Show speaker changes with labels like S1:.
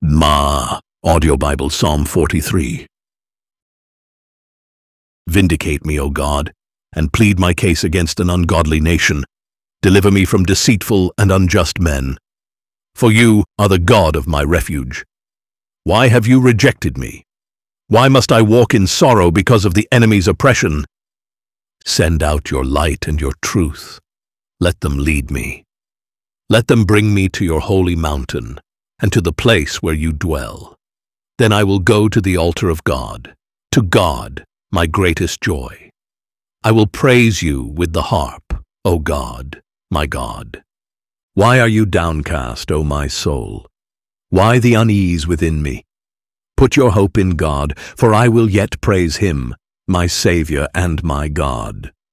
S1: Audio Bible, Psalm 43. Vindicate me, O God, and plead my case against an ungodly nation. Deliver me from deceitful and unjust men. For you are the God of my refuge. Why have you rejected me? Why must I walk in sorrow because of the enemy's oppression? Send out your light and your truth. Let them lead me. Let them bring me to your holy mountain and to the place where you dwell. Then I will go to the altar of God, to God, my greatest joy. I will praise you with the harp, O God, my God. Why are you downcast, O my soul? Why the unease within me? Put your hope in God, for I will yet praise him, my Savior and my God.